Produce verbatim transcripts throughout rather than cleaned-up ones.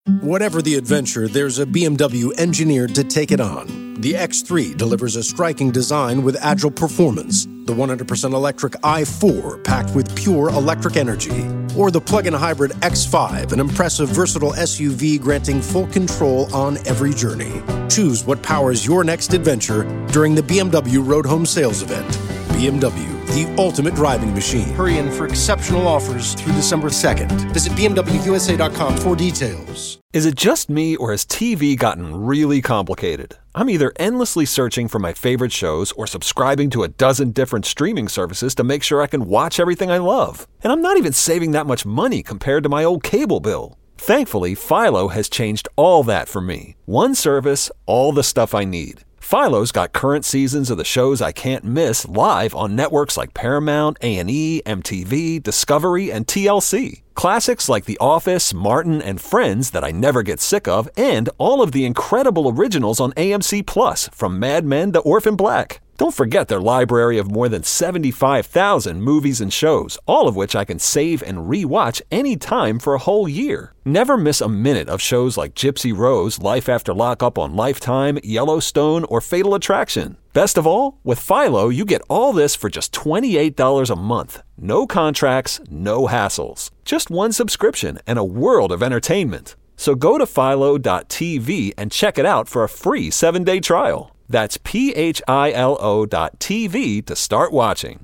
Whatever the adventure, there's a B M W engineered to take it on. The X three delivers a striking design with agile performance. The one hundred percent electric i four, packed with pure electric energy. Or the plug-in hybrid X five, an impressive, versatile S U V granting full control on every journey. Choose what powers your next adventure during the B M W Road Home Sales Event. B M W, the ultimate driving machine. Hurry in for exceptional offers through December second. Visit B M W U S A dot com for details. Is it just me, or has T V gotten really complicated? I'm either endlessly searching for my favorite shows or subscribing to a dozen different streaming services to make sure I can watch everything I love. And I'm not even saving that much money compared to my old cable bill. Thankfully, Philo has changed all that for me. One service, all the stuff I need. Philo's got current seasons of the shows I can't miss live on networks like Paramount, A and E, M T V, Discovery, and T L C. Classics like The Office, Martin, and Friends that I never get sick of, and all of the incredible originals on A M C Plus, from Mad Men to Orphan Black. Don't forget their library of more than seventy-five thousand movies and shows, all of which I can save and re-watch anytime for a whole year. Never miss a minute of shows like Gypsy Rose, Life After Lockup on Lifetime, Yellowstone, or Fatal Attraction. Best of all, with Philo, you get all this for just twenty-eight dollars a month. No contracts, no hassles. Just one subscription and a world of entertainment. So go to philo dot t v and check it out for a free seven-day trial. That's P H I L O dot T V to start watching.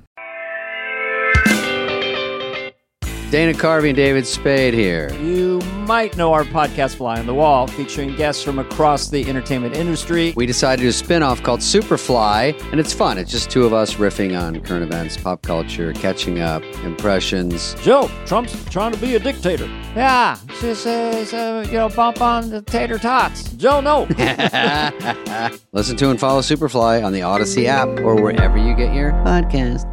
Dana Carvey and David Spade here. You might know our podcast Fly on the Wall, featuring guests from across the entertainment industry. We decided to do a spin-off called Superfly, and it's fun. It's just two of us riffing on current events, pop culture, catching up, impressions. Joe, Trump's trying to be a dictator. Yeah, just, uh, so, you know, bump on the tater tots. Joe, no. Listen to and follow Superfly on the Odyssey app or wherever you get your podcast.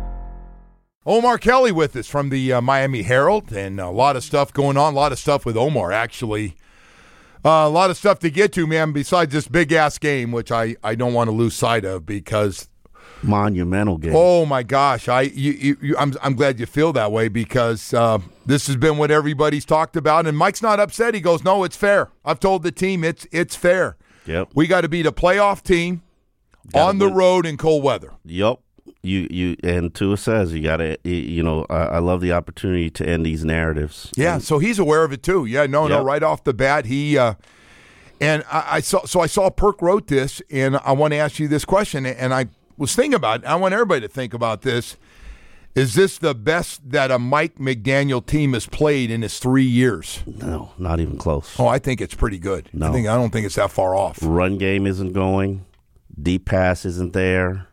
Omar Kelly with us from the uh, Miami Herald, and a lot of stuff going on, a lot of stuff with Omar, actually. Uh, a lot of stuff to get to, man, besides this big-ass game, which I, I don't want to lose sight of because... Monumental game. Oh, my gosh. I you, you, you, I'm, I'm glad you feel that way because uh, this has been what everybody's talked about, and Mike's not upset. He goes, no, it's fair. I've told the team it's it's fair. Yep. We got to beat a playoff team on the road in cold weather. Yep. You you and Tua says you got to, you know, I, I love the opportunity to end these narratives. Yeah, and, so he's aware of it too. Yeah, no, yep. no, right off the bat, he uh, and I, I saw. So I saw Perk wrote this, and I want to ask you this question, and I was thinking about it. I want everybody to think about this. Is this the best that a Mike McDaniel team has played in his three years? No, not even close. Oh, I think it's pretty good. No. I think I don't think it's that far off. Run game isn't going. Deep pass isn't there.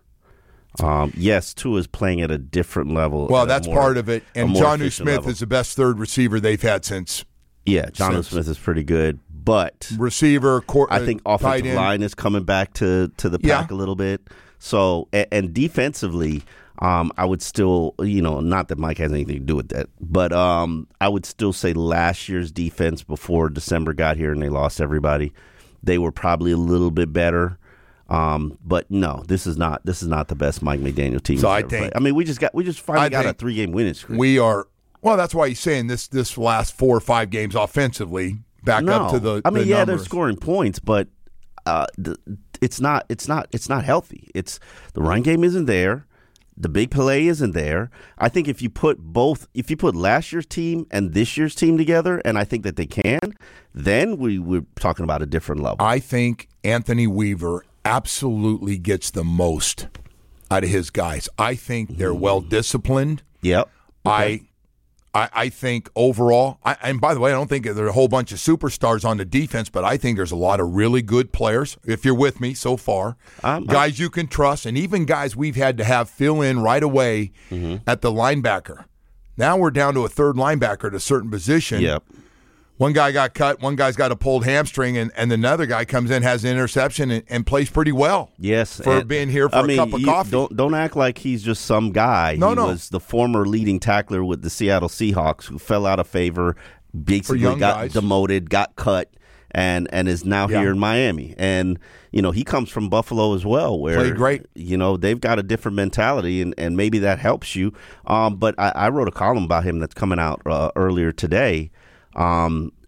Um, yes, Tua is playing at a different level. Well, that's more, part of it. And Jonnu Smith level. is the best third receiver they've had since. Yeah, Jonnu Smith is pretty good, but receiver. Court, I think offensive line is coming back to, to the pack yeah. a little bit. So, and, and defensively, um, I would still, you know, not that Mike has anything to do with that, but um, I would still say last year's defense before December got here and they lost everybody, they were probably a little bit better. Um, but no, this is not this is not the best Mike McDaniel team. So I ever think played. I mean, we just got we just finally I got a three game winning streak. We are well. That's why he's saying this this last four or five games offensively back no, up to the. I mean, the yeah, numbers. they're scoring points, but uh, the, it's not it's not it's not healthy. It's the run game isn't there. The big play isn't there. I think if you put both, if you put last year's team and this year's team together, and I think that they can, then we we're talking about a different level. I think Anthony Weaver absolutely gets the most out of his guys. I think they're well disciplined. Yep. Okay. I, I I think overall, I, and by the way, I don't think there are a whole bunch of superstars on the defense, but I think there's a lot of really good players, if you're with me so far, um, guys you can trust, and even guys we've had to have fill in right away mm-hmm. at the linebacker. Now we're down to a third linebacker at a certain position. Yep. One guy got cut, one guy's got a pulled hamstring, and, and another guy comes in, has an interception, and, and plays pretty well. Yes. For and, being here for I a mean, cup of you, coffee. Don't, don't act like he's just some guy. No, he no. was the former leading tackler with the Seattle Seahawks who fell out of favor, basically got guys. demoted, got cut, and, and is now yeah. here in Miami. And, you know, he comes from Buffalo as well, where, Played great. you know, they've got a different mentality, and, and maybe that helps you. Um, but I, I wrote a column about him that's coming out uh, earlier today. Um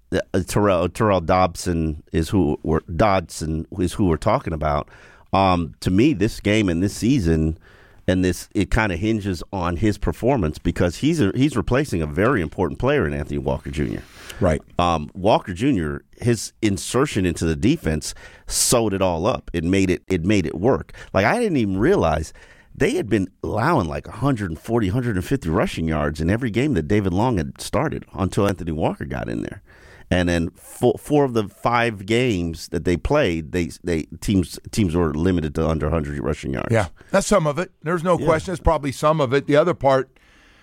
uh, Terrell Terrell Dobson is who we're Dodson is who we're talking about. Um, to me, this game and this season, and this it kind of hinges on his performance because he's a, he's replacing a very important player in Anthony Walker Junior Right. Um, Walker Junior His insertion into the defense sewed it all up. It made it it made it work. Like I didn't even realize they had been allowing like one forty, one fifty rushing yards in every game that David Long had started until Anthony Walker got in there. And then four, four of the five games that they played, they they teams teams were limited to under one hundred rushing yards. Yeah, that's some of it. There's no yeah. question. It's probably some of it. The other part,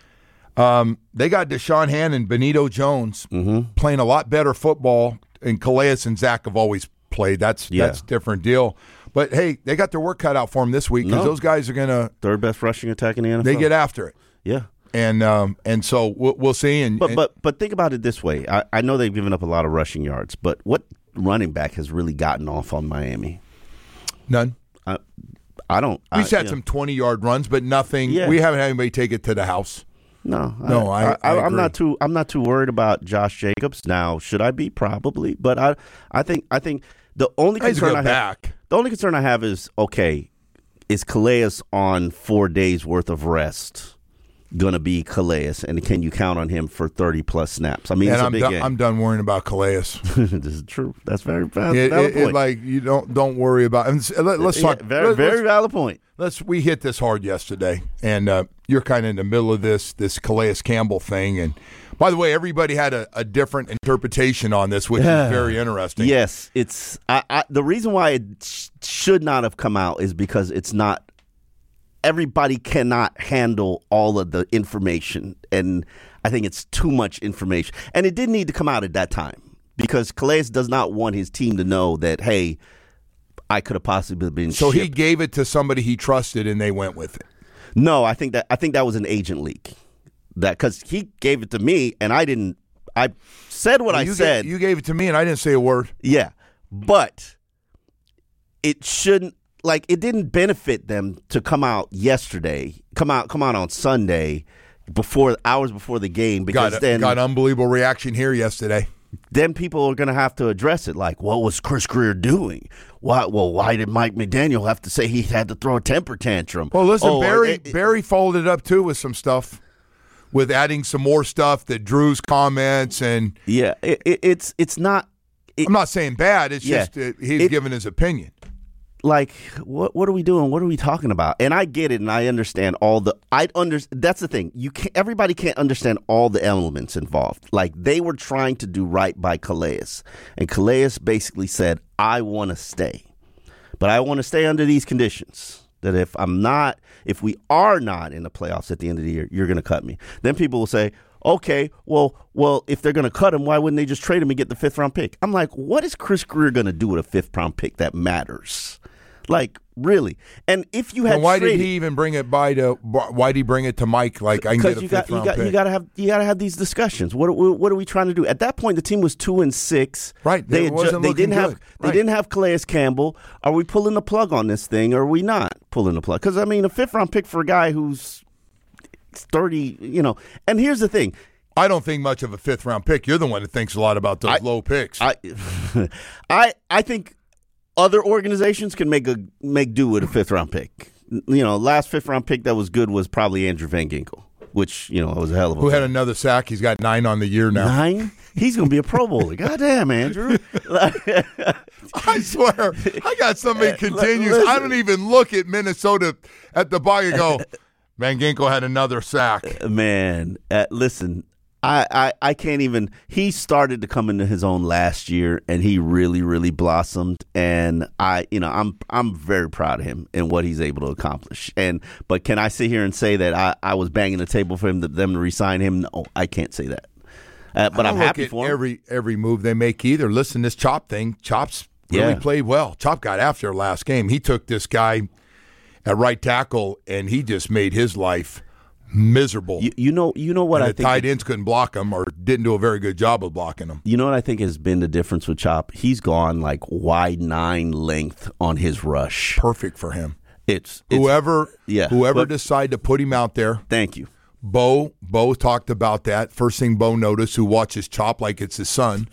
um, they got Deshaun Hannon, Benito Jones mm-hmm. playing a lot better football, and Calais and Zach have always played. That's yeah. that's a different deal. But, hey, they got their work cut out for them this week because no. those guys are going to – third best rushing attack in the N F L. They get after it. Yeah. And um, and so we'll, we'll see. And but and, but but think about it this way. I, I know they've given up a lot of rushing yards, but what running back has really gotten off on Miami? None. I, I don't. We've I, had some twenty-yard runs, but nothing. Yeah. We haven't had anybody take it to the house. No, no, I, I, I I'm not too. I'm not too worried about Josh Jacobs. Now, should I be? Probably, but I I think I think the only He's concern I have, back. the only concern I have is okay, is Calais on four days worth of rest going to be Calais, and can you count on him for thirty plus snaps? I mean, and it's a I'm big done, game. I'm done worrying about Calais. This is true. That's very valid, it, valid it, point. It, like you don't don't worry about. And let, let's talk. Yeah, very let, very let's, valid point. Let's we hit this hard yesterday, and uh, you're kind of in the middle of this this Calais Campbell thing. And by the way, everybody had a, a different interpretation on this, which is very interesting. Yes, it's I, I, the reason why it sh- should not have come out is because it's not. Everybody cannot handle all of the information, and I think it's too much information. And it didn't need to come out at that time because Calais does not want his team to know that, hey, I could have possibly been So shipped. he gave it to somebody he trusted, and they went with it. No, I think that I think that was an agent leak. That because he gave it to me, and I didn't. I said what well, I you said. Gave, you gave it to me, and I didn't say a word. Yeah, but it shouldn't. Like, it didn't benefit them to come out yesterday, come out, come out on Sunday, before hours before the game, because got, then got unbelievable reaction here yesterday. Then people are going to have to address it. Like, what was Chris Greer doing? Why? Well, why did Mike McDaniel have to say he had to throw a temper tantrum? Well, listen, oh, Barry it, it, Barry followed it up too with some stuff, with adding some more stuff that Drew's comments and yeah, it, it, it's it's not. It, I'm not saying bad. It's yeah, just uh, he's it, giving his opinion. Like, what what are we doing? What are we talking about? And I get it, and I understand all the. I under. That's the thing. You can't. Everybody can't understand all the elements involved. Like, they were trying to do right by Calais, and Calais basically said, "I want to stay, but I want to stay under these conditions. That if I'm not, if we are not in the playoffs at the end of the year, you're going to cut me." Then people will say, okay, well, well, if they're going to cut him, why wouldn't they just trade him and get the fifth round pick? I'm like, what is Chris Greer going to do with a fifth round pick that matters? Like, really? And if you had, and why traded, did he even bring it by to? Why did he bring it to Mike? Like, I can get a you fifth got, you round got, pick. You got to have you got to have these discussions. What what are we trying to do? At that point, the team was two and six. Right. They It wasn't they looking didn't have good. they Right. didn't have Calais Campbell. Are we pulling the plug on this thing, or are we not pulling the plug? Because I mean, a fifth round pick for a guy who's thirty, you know. And here's the thing. I don't think much of a fifth round pick. You're the one that thinks a lot about those I, low picks. I, I, I think other organizations can make a make do with a fifth round pick. You know, last fifth round pick that was good was probably Andrew Van Ginkel, which you know was a hell of a. Who had pick. another sack? He's got nine on the year now. Nine? He's going to be a Pro Bowler. Goddamn, Andrew. I swear, I got somebody continues. Listen. I don't even look at Minnesota at the bar and go, Van Ginkel had another sack. Man, uh, listen, I, I, I can't even. He started to come into his own last year, and he really, really blossomed. And I, you know, I'm I'm very proud of him and what he's able to accomplish. And but can I sit here and say that I, I was banging the table for him to, them to re-sign him? No, I can't say that. Uh, but I I'm don't look happy at for him. every every move they make either. Listen, this Chop thing, Chop's really Yeah. played well. Chop got after last game. He took this guy at right tackle, and he just made his life miserable. You, you know, you know what and I the think. tight ends couldn't block him or didn't do a very good job of blocking him. You know what I think has been the difference with Chop? He's gone like wide nine length on his rush. Perfect for him. It's, it's Whoever, yeah, whoever but- decide to put him out there, Thank you. Bo, Bo talked about that. First thing Bo noticed, who watches Chop like it's his son.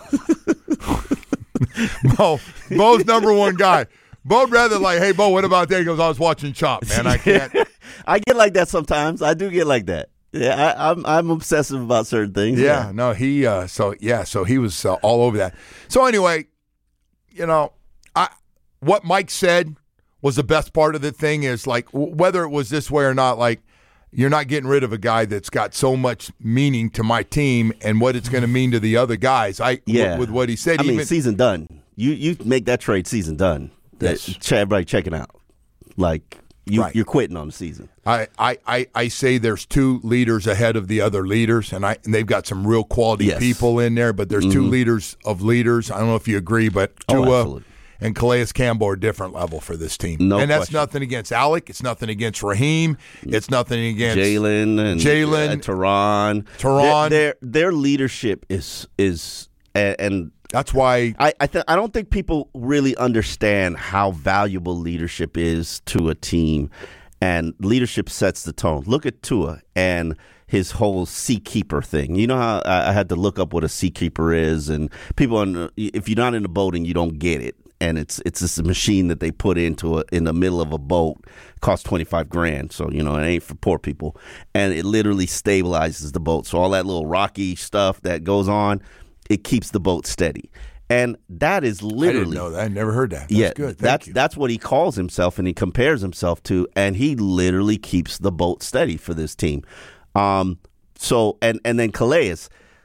Bo, Bo's number one guy. Bo'd rather like, hey, Bo, what about that? He goes, I was watching Chop, man. I can't. I get like that sometimes. I do get like that. Yeah, I, I'm I'm obsessive about certain things. Yeah, yeah. no, he, uh, so, yeah, so he was uh, all over that. So anyway, you know, I what Mike said was the best part of the thing is, like, w- whether it was this way or not, like, you're not getting rid of a guy that's got so much meaning to my team and what it's going to mean to the other guys. I Yeah. with, with what he said. I even, mean, season done. You you make that trade, season done. That, Yes. everybody checking out. Like, you, Right. you're quitting on the season. I, I, I, I say there's two leaders ahead of the other leaders, and I and they've got some real quality Yes. people in there, but there's two leaders of leaders. I don't know if you agree, but Oh, Tua absolutely. and Calais Campbell are a different level for this team. No and that's question. nothing against Alec. It's nothing against Raheem. It's nothing against Jalen and Jalen, uh, Teron. Teron. Their, their their leadership is is and, and That's why I I, th- I don't think people really understand how valuable leadership is to a team, and leadership sets the tone. Look at Tua and his whole seakeeper thing. You know how I, I had to look up what a seakeeper is, and people, on, if you're not in the boat and you don't get it, and it's it's this machine that they put into a, in the middle of a boat, costs twenty-five grand. So, you know, it ain't for poor people, and it literally stabilizes the boat. So all that little rocky stuff that goes on, it keeps the boat steady. And that is literally. I didn't know that. I never heard that. That's yeah, good. Thank that's you. that's what he calls himself, and he compares himself to, and he literally keeps the boat steady for this team. Um, so and and then Calais,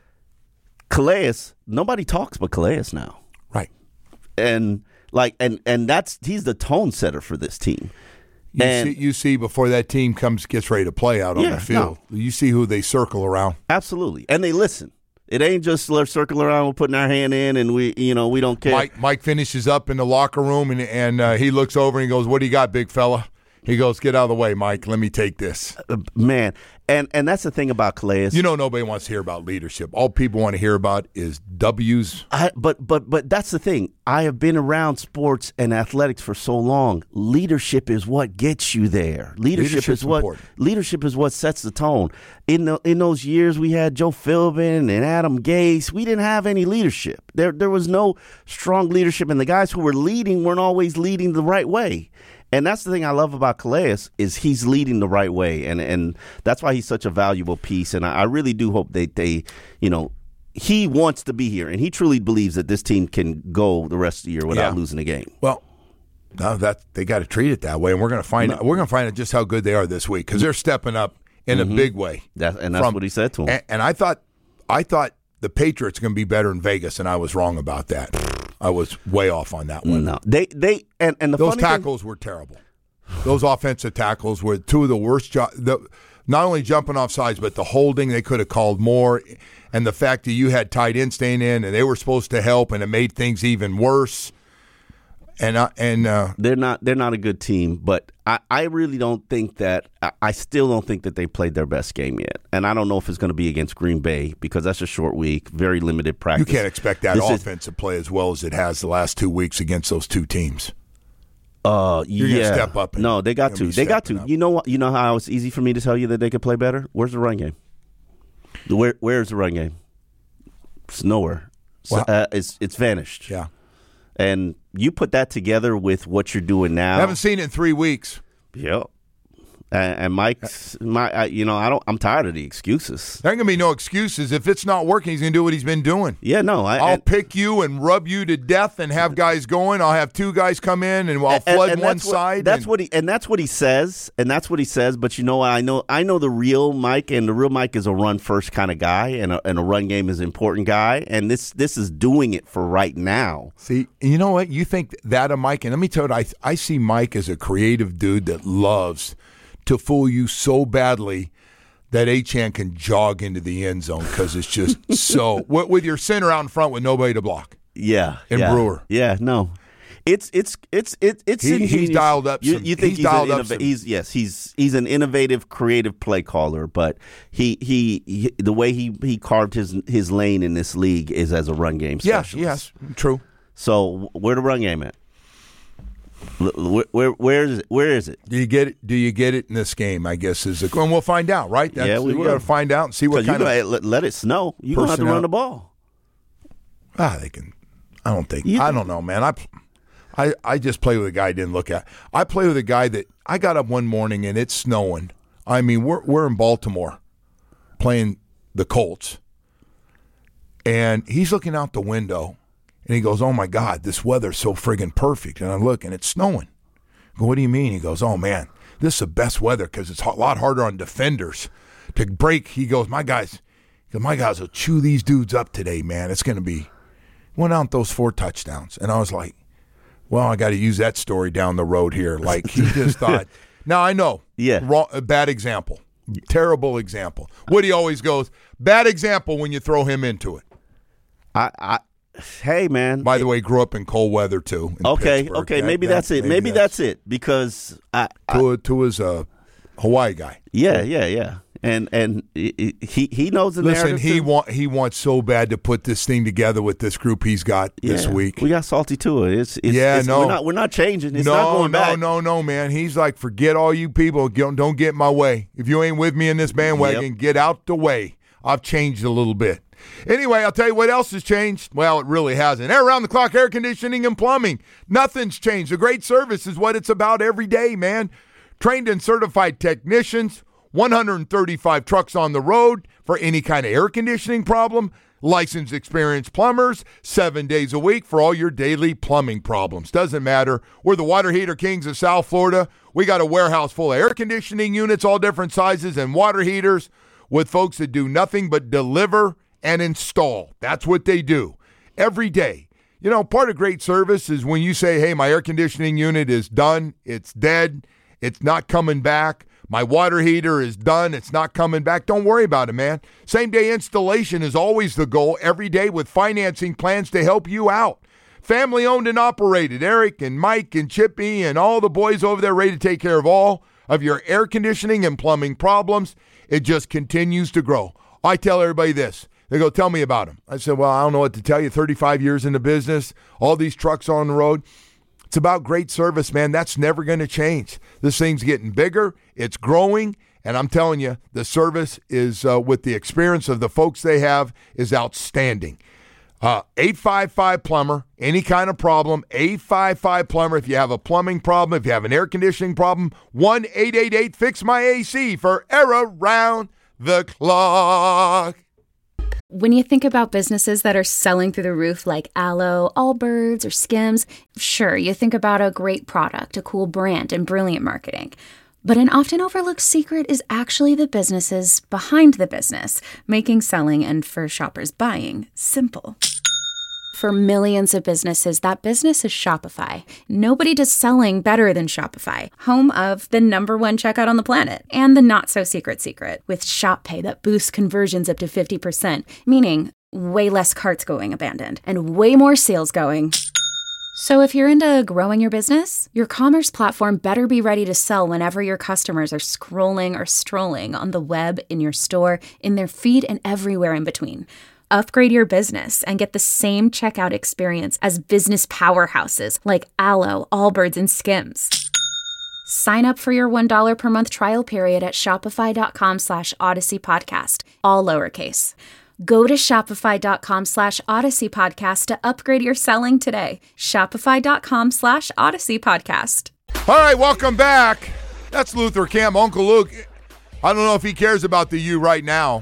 Calais, nobody talks but Calais now, right. and like and and that's he's the tone setter for this team. You And- see, you see before that team comes gets ready to play out on Yeah, the field. You see who they circle around. Absolutely, and they listen. It ain't just let's circle around, we're putting our hand in, and we, you know, we don't care. Mike Mike finishes up in the locker room, and and uh, he looks over and he goes, "What do you got, big fella?" He goes, "Get out of the way, Mike. Let me take this." Uh, man, and and that's the thing about Calais. You know, nobody wants to hear about leadership. All people want to hear about is W's. I, but but but that's the thing. I have been around sports and athletics for so long. Leadership is what gets you there. Leadership Leadership's is what important. leadership is what sets the tone. In the in those years, we had Joe Philbin and Adam Gase. We didn't have any leadership. There there was no strong leadership, and the guys who were leading weren't always leading the right way. And that's the thing I love about Calais is he's leading the right way, and and that's why he's such a valuable piece. And I, I really do hope they they you know. He wants to be here, and he truly believes that this team can go the rest of the year without Yeah. losing a game. Well, no, that they got to treat it that way, and we're going to find out. We're going to find out just how good they are this week because they're stepping up in Mm-hmm. a big way. That, and that's From- what he said to him. And, and I thought, I thought the Patriots are going to be better in Vegas, and I was wrong about that. I was way off on that one. no, they they and, and the Those funny tackles were terrible. Those offensive tackles were two of the worst. Jo- the, not only jumping off sides, but the holding, they could have called more. And the fact that you had tight ends staying in, and they were supposed to help, and it made things even worse. And uh, and uh, thing, they're not they're not a good team, but I, I really don't think that I, I still don't think that they played their best game yet. And I don't know if it's going to be against Green Bay because that's a short week, very limited you practice. can't expect that This is- offense to play as well as it has the last two weeks against those two teams. Uh, You're gonna yeah. step up and- no, they got you're to. gonna be They got to. stepping up. You know what? You know how it's easy for me to tell you that they could play better. Where's the run game? Where Where's the run game? It's nowhere. So, Well- uh, it's it's vanished. Yeah, And you put that together with what you're doing now. I haven't seen it in three weeks. Yep. And, and Mike's my, I, you know, I don't. I'm tired of the excuses. There ain't gonna be no excuses. If it's not working, he's gonna do what he's been doing. Yeah, no. I, I'll and, pick you and rub you to death and have guys going. I'll have two guys come in and I'll flood and one that's what- side. That's and- what he and that's what he says, and that's what he says. But you know, I know I know the real Mike, and the real Mike is a run first kind of guy, and a, and a run game is an important guy, and this this is doing it for right now. See, you know what? You think that of Mike, and let me tell you, I I see Mike as a creative dude that loves to fool you so badly that Achane can jog into the end zone because it's just so with, with your center out in front with nobody to block. Yeah, And yeah, Brewer. Yeah, no, it's it's it's it, it's He- he's ingenious. dialed up You, some- you think he's he's, dialed an up innova- some- he's yes, he's he's an innovative, creative play caller, but he, he he the way he he carved his his lane in this league is as a run game Yes, specialist. yes, true. So where the run game at? Where, where, where is it? Where is it? Do you get it? Do you get it in this game? I guess is the and we'll find out, right? That's, yeah, we got to find out and see what kind you of let, let it snow. You don't have to run the ball. Ah, they can. I don't think. You I don't know, man. I, I, I just play with a guy I didn't look at. I play with a guy that I got up one morning and it's snowing. I mean, we're we're in Baltimore, playing the Colts, and he's looking out the window. And he goes, oh, my God, this weather's so friggin' perfect. And I look, and it's snowing. I go, what do you mean? He goes, oh, man, this is the best weather because it's a lot harder on defenders to break. He goes, my guys, my guys will chew these dudes up today, man. It's going to be – went out those four touchdowns. And I was like, well, I got to use that story down the road here. Like he just thought – now, I know, yeah, wrong, a bad example, terrible example. Woody always goes, bad example when you throw him into it. I, I Hey, man. By the way, grew up in cold weather, too. Okay, Pittsburgh. okay, that, maybe that, that's it. Maybe, maybe that's, that's it because I, Tua, Tua's a Hawaii guy. Yeah, yeah, yeah. And and he he knows the Listen, narrative. he want he wants so bad to put this thing together with this group he's got yeah, this week. We got salty Tua. It's, it's yeah, it's, no, we're not we're not changing. It's no, not going no, back. no, no, man. He's like, forget all you people. Don't, don't get in my way. If you ain't with me in this bandwagon, Yep. get out the way. I've changed a little bit. Anyway, I'll tell you what else has changed. Well, it really hasn't. Air around the clock air conditioning and plumbing. Nothing's changed. A great service is what it's about every day, man. Trained and certified technicians, one hundred thirty-five trucks on the road for any kind of air conditioning problem. Licensed, experienced plumbers, seven days a week for all your daily plumbing problems. Doesn't matter. We're the water heater kings of South Florida. We got a warehouse full of air conditioning units, all different sizes, and water heaters with folks that do nothing but deliver and install. That's what they do every day. You know, part of great service is when you say, hey, my air conditioning unit is done, it's dead, it's not coming back. My water heater is done, it's not coming back. Don't worry about it, man. Same day installation is always the goal every day with financing plans to help you out. Family owned and operated. Eric and Mike and Chippy and all the boys over there ready to take care of all of your air conditioning and plumbing problems. It just continues to grow. I tell everybody this. They go, tell me about them. I said, well, I don't know what to tell you. thirty-five years in the business, all these trucks on the road. It's about great service, man. That's never going to change. This thing's getting bigger. It's growing. And I'm telling you, the service is, uh, with the experience of the folks they have, is outstanding. Uh, eight five five Plumber, any kind of problem, eight five five Plumber. If you have a plumbing problem, if you have an air conditioning problem, one eight eight eight fix my A C for Air Around the Clock. When you think about businesses that are selling through the roof like Aloe, Allbirds, or Skims, sure, you think about a great product, a cool brand, and brilliant marketing. But an often overlooked secret is actually the businesses behind the business, making selling and, for shoppers, buying simple. For millions of businesses, that business is Shopify. Nobody does selling better than Shopify, home of the number one checkout on the planet, and the not-so-secret secret, with Shop Pay that boosts conversions up to fifty percent, meaning way less carts going abandoned, and way more sales going. So if you're into growing your business, your commerce platform better be ready to sell whenever your customers are scrolling or strolling on the web, in your store, in their feed, and everywhere in between. Upgrade your business and get the same checkout experience as business powerhouses like Aloe, Allbirds, and Skims. Sign up for your one dollar per month trial period at shopify.com slash Odyssey Podcast, all lowercase. Go to shopify.com slash Odyssey Podcast to upgrade your selling today. Shopify.com slash Odyssey Podcast. All right, welcome back. That's Luther Camp, Uncle Luke. I don't know if he cares about the U right now.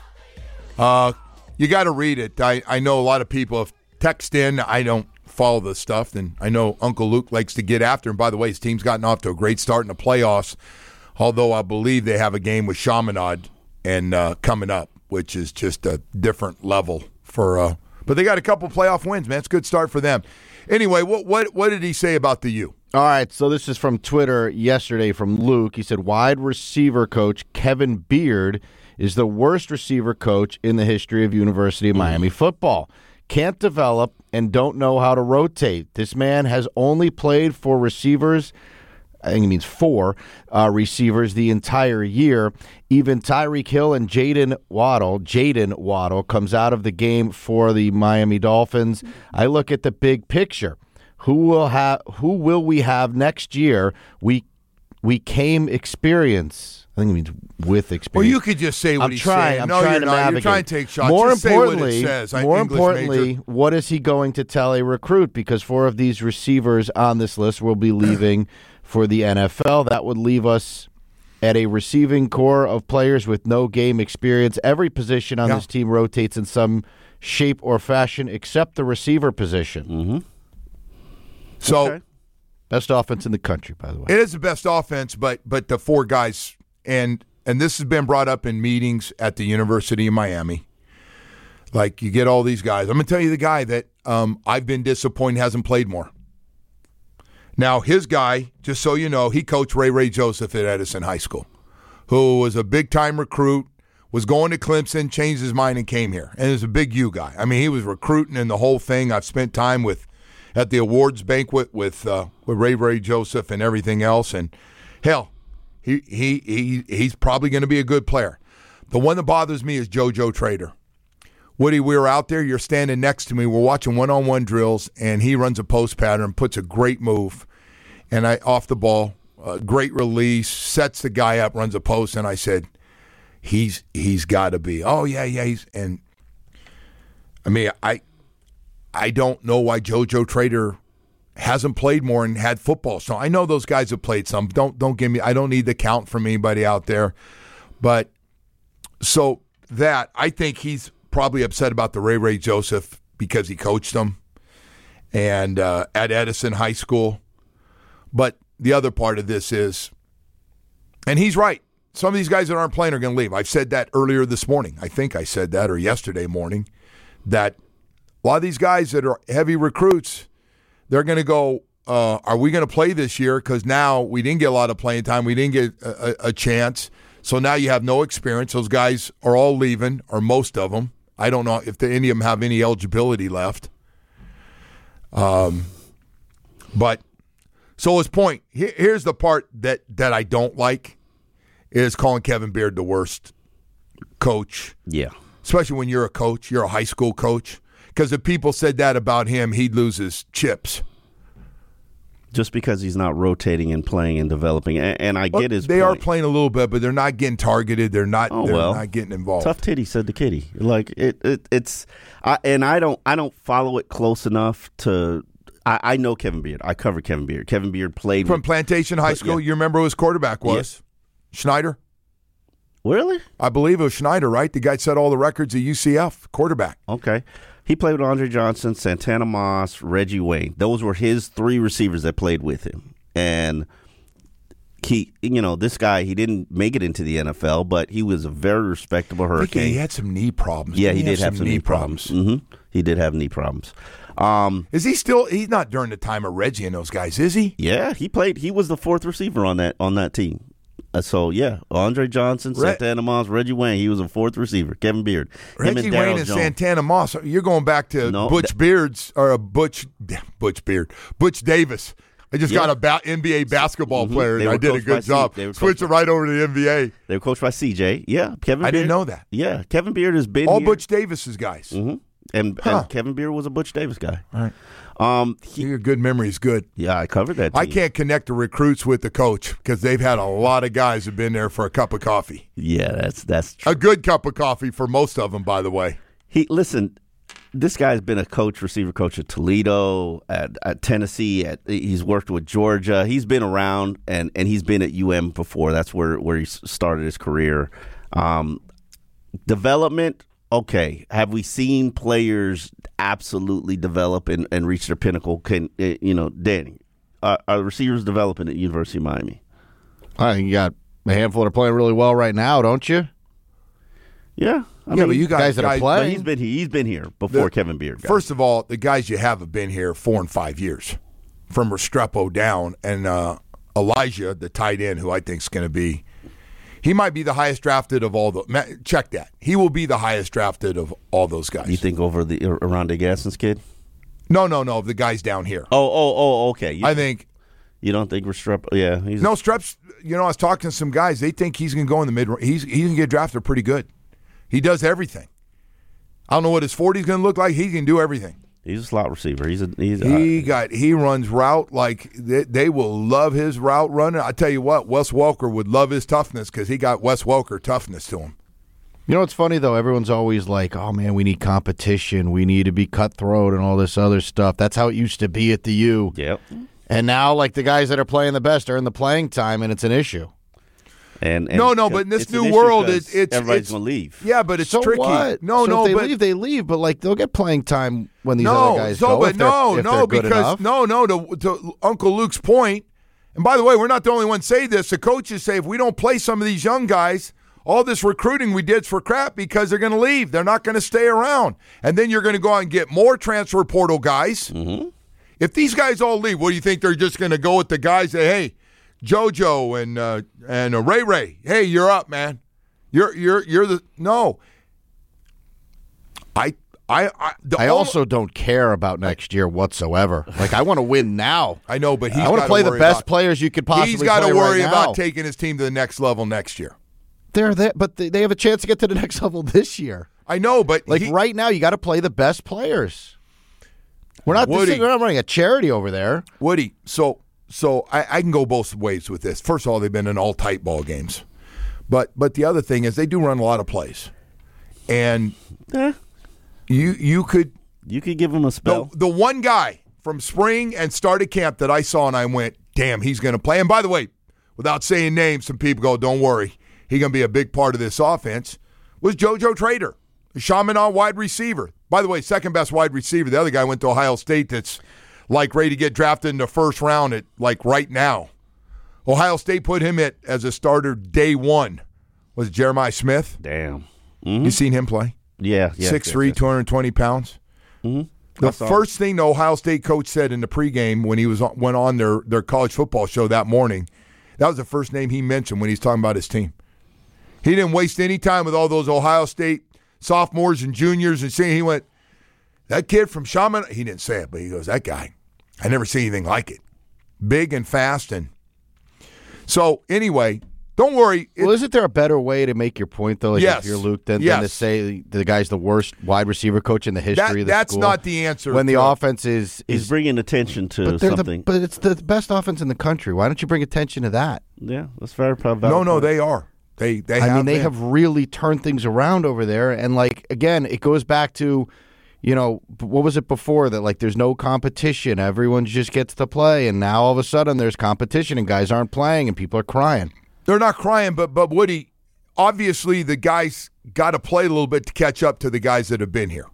Uh, you got to read it. I, I know a lot of people have texted in. I don't follow the stuff, and I know Uncle Luke likes to get after him. By the way, his team's gotten off to a great start in the playoffs, although I believe they have a game with Chaminade and uh, coming up, which is just a different level for. Uh, but they got a couple playoff wins, man. It's a good start for them. Anyway, what what what did he say about the U? All right, so this is from Twitter yesterday from Luke. He said, wide receiver coach Kevin Beard is the worst receiver coach in the history of University of Miami football. Can't develop and don't know how to rotate. This man has only played for receivers, I think it means four uh, receivers the entire year. Even Tyreek Hill and Jaden Waddle, Jaden Waddle comes out of the game for the Miami Dolphins. I look at the big picture. Who will have? Who will we have next year? We we came experience. I think it means with experience. Well, you could just say what I'm he's trying, saying. I'm no, trying you're to not. navigate. You're trying to take shots. More just importantly, say what it says. more English importantly, major. what is he going to tell a recruit? Because four of these receivers on this list will be leaving for the N F L. That would leave us at a receiving core of players with no game experience. Every position on yeah. this team rotates in some shape or fashion except the receiver position. Mm-hmm. So, okay. Best offense in the country, by the way. It is the best offense, but but the four guys, and and this has been brought up in meetings at the University of Miami. Like, you get all these guys. I'm going to tell you the guy that um, I've been disappointed hasn't played more. Now, his guy, just so you know, he coached Ray Ray Joseph at Edison High School, who was a big-time recruit, was going to Clemson, changed his mind, and came here. And is a big U guy. I mean, he was recruiting and the whole thing. I've spent time with at the awards banquet with uh, with Ray Ray Joseph and everything else. And, hell, he he he he's probably going to be a good player. The one that bothers me is JoJo Trader. Woody, we were out there. You're standing next to me. We're watching one-on-one drills, and he runs a post pattern, puts a great move, and I off the ball, uh, great release, sets the guy up, runs a post, and I said, he's he's got to be. Oh yeah, yeah. He's and I mean, I I don't know why JoJo Trader hasn't played more and had football. So I know those guys have played some. Don't don't give me. I don't need the count from anybody out there, but so that I think he's probably upset about the Ray Ray Joseph because he coached them and uh, at Edison High School. But the other part of this is, and he's right, some of these guys that aren't playing are going to leave. I've said that earlier this morning. I think I said that, or yesterday morning, that a lot of these guys that are heavy recruits, they're going to go, uh, are we going to play this year? Because now we didn't get a lot of playing time. We didn't get a, a, a chance. So now you have no experience. Those guys are all leaving, or most of them. I don't know if the, any of them have any eligibility left. Um, but so his point, here, here's the part that, that I don't like, is calling Kevin Beard the worst coach. Yeah. Especially when you're a coach, you're a high school coach. Because if people said that about him, he'd lose his chips. Just because he's not rotating and playing and developing. And, and I well, get his They point. are playing a little bit, but they're not getting targeted. They're not, oh, they're well. not getting involved. Tough titty, said the kitty. Like, it, it it's I, – and I don't I don't follow it close enough to I, – I know Kevin Beard. I cover Kevin Beard. Kevin Beard played From with, Plantation High School, yeah. you remember who his quarterback was? Yeah. Schneider? Really? I believe it was Schneider, right? The guy that set all the records at U C F, quarterback. Okay. He played with Andre Johnson, Santana Moss, Reggie Wayne. Those were his three receivers that played with him. And he, you know, this guy, he didn't make it into the N F L, but he was a very respectable Hurricane. I think he had some knee problems. Yeah, Didn't he, he did have, have some knee problems. problems. Mm-hmm. He did have knee problems. Um, is he still? He's not during the time of Reggie and those guys, is he? Yeah, he played. He was the fourth receiver on that on that team. Uh, so yeah, Andre Johnson, Re- Santana Moss, Reggie Wayne. He was a fourth receiver. Kevin Beard, Reggie him and Wayne and Jones. Santana Moss. You're going back to no, Butch that, Beard's or a Butch Butch Beard, Butch Davis. I just yeah. got a ba- N B A basketball mm-hmm. player, and I did a good job. C- Switched it right over to the N B A. They were coached by C J. Yeah, Kevin. I Beard, didn't know that. Yeah, Kevin Beard has been all here. Butch Davis's guys. Mm-hmm. And, huh. and Kevin Beard was a Butch Davis guy. All right. Um, he, Your good memory is good. Yeah, I covered that team. I can't connect the recruits with the coach because they've had a lot of guys who've been there for a cup of coffee. Yeah, that's that's true. A good cup of coffee for most of them, by the way. He listen. This guy's been a coach, receiver coach at Toledo, at, at Tennessee. At, he's worked with Georgia. He's been around, and, and he's been at U M before. That's where, where he started his career. Um, development, okay. Have we seen players absolutely develop and, and reach their pinnacle? Can you know, Danny, uh, are receivers developing at University of Miami? I think you got a handful that are playing really well right now, don't you? Yeah. I yeah, mean, but you guys, guys that guys, are playing. But he's been he's been here before the, Kevin Beard. Guys. First of all, the guys you have have been here four and five years, from Restrepo down, and uh, Elijah, the tight end, who I think is going to be, he might be the highest drafted of all the. Check that. He will be the highest drafted of all those guys. You think over the around the Gasson's kid? No, no, no. The guys down here. Oh, oh, oh. Okay. You, I think. You don't think Restrepo? Yeah. He's no, Streps. You know, I was talking to some guys. They think he's going to go in the mid. He's he's going to get drafted pretty good. He does everything. I don't know what his forty is going to look like. He can do everything. He's a slot receiver. He's a he's he uh, got he runs route like they, they will love his route running. I tell you what, Wes Welker would love his toughness because he got Wes Welker toughness to him. You know what's funny though? Everyone's always like, "Oh man, we need competition. We need to be cutthroat and all this other stuff." That's how it used to be at the U. Yep. And now, like the guys that are playing the best are in the playing time, and it's an issue. And, and no, no, but in this it's new an issue world, 'cause it, it's everybody's it's, gonna leave. Yeah, but it's so tricky. What? No, so no, if they but leave, they leave. But like they'll get playing time when these no, other guys so, go. but if they're- no, if no, they're good because enough. no, no. To, to Uncle Luke's point, and by the way, we're not the only ones say this. The coaches say if we don't play some of these young guys, all this recruiting we did's for crap because they're going to leave. They're not going to stay around, and then you're going to go out and get more transfer portal guys. Mm-hmm. If these guys all leave, what do you think they're just going to go with the guys that hey, JoJo and uh, and uh, Ray Ray, hey, you're up, man. You're you're you're the no. I I I, the I only, also don't care about next year whatsoever. Like I want to win now. I know, but he's I want to gotta play the worry best about, players you could possibly. He's got to play worry right about now. taking his team to the next level next year. They're there, but they they have a chance to get to the next level this year. I know, but Like he, right now, you got to play the best players. We're not. Woody. This, we're not running a charity over there. Woody. So so I, I can go both ways with this. First of all, they've been in all tight ball games, but but the other thing is they do run a lot of plays, and Eh, you you could you could give him a the spell. the one guy from spring and started camp that I saw and I went, damn, he's going to play. And by the way, without saying names, some people go, don't worry, he's going to be a big part of this offense. Was JoJo Trader, the Chaminade wide receiver. By the way, second best wide receiver. The other guy went to Ohio State that's like ready to get drafted in the first round at like right now. Ohio State put him at as a starter day one. Was it Jeremiah Smith? Damn. Mm-hmm. You seen him play? Yeah, yeah. six three, yes, yes. two hundred twenty pounds. Mhm. The I saw first thing the Ohio State coach said in the pregame when he was on, went on their, their college football show that morning, that was the first name he mentioned when he's talking about his team. He didn't waste any time with all those Ohio State sophomores and juniors and seeing. He went, that kid from Chaminade, he didn't say it, but he goes, that guy, I never seen anything like it. Big and fast. And so anyway, don't worry. It, Well, isn't there a better way to make your point, though, like Yes. if you're Luke, than, Yes. than to say the guy's the worst wide receiver coach in the history that, of the that's school? not the answer. When the to- offense is He's is bringing attention to but, they're the, something. but it's the best offense in the country. Why don't you bring attention to that? yeah, that's very valid. No, no, point. they are. They, they I have mean, they been. have really turned things around over there. And, like, again, it goes back to, you know, what was it before that, like, there's no competition. Everyone just gets to play. And now all of a sudden there's competition and guys aren't playing and people are crying. They're not crying, but but Woody, obviously the guys got to play a little bit to catch up to the guys that have been here.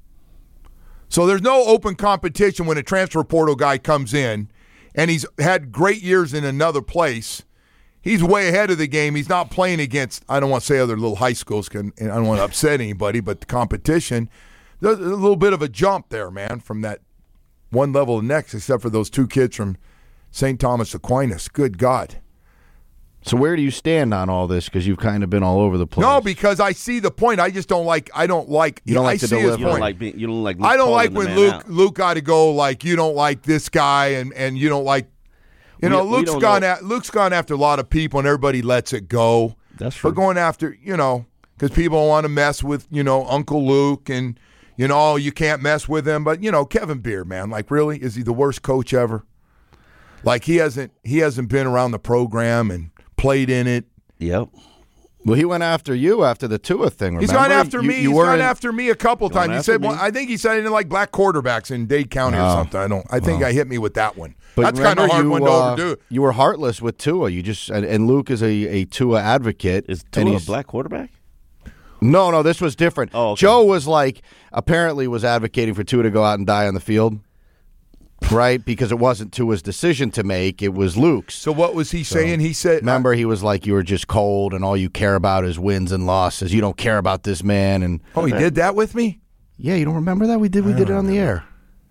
So there's no open competition when a transfer portal guy comes in and he's had great years in another place. He's way ahead of the game. He's not playing against, I don't want to say other little high schools, and I don't want to upset anybody, but the competition, there's a little bit of a jump there, man, from that one level to the next, except for those two kids from Saint Thomas Aquinas. Good God. So where do you stand on all this? Because you've kind of been all over the place. No, because I see the point. I just don't like. I don't like. You don't like I to see his deliver. You don't point. like being. You don't like. I don't calling like the when man Luke out. Luke got to go like you don't like this guy and, and you don't like. You We- know, we Luke's don't gone know. at Luke's gone after a lot of people and everybody lets it go. That's true. But going after you know because people want to mess with you know Uncle Luke and you know oh, you can't mess with him. But you know Kevin Beard, man, like really is he the worst coach ever? Like he hasn't he hasn't been around the program and played in it. Yep. Well, he went after you after the Tua thing. He's remember? gone after You- me. you He's were gone in- after me a couple Gone times. He after said, me? well, I think he said he didn't like black quarterbacks in Dade County or Oh. something. I don't. I think I hit me with that one. But That's kind of remember hard you, one to uh, overdo. You were heartless with Tua. You just and, and Luke is a, a Tua advocate. Is and Tua a he's- black quarterback? No, no, this was different. Oh, okay. Joe was like apparently was advocating for Tua to go out and die on the field, right? Because it wasn't Tua's decision to make; it was Luke's. So what was he saying? He said, Remember, he was like, "You were just cold, and all you care about is wins and losses. You don't care about this man." And "Oh, he did that with me." yeah, you don't remember that? We did. We did it on the air.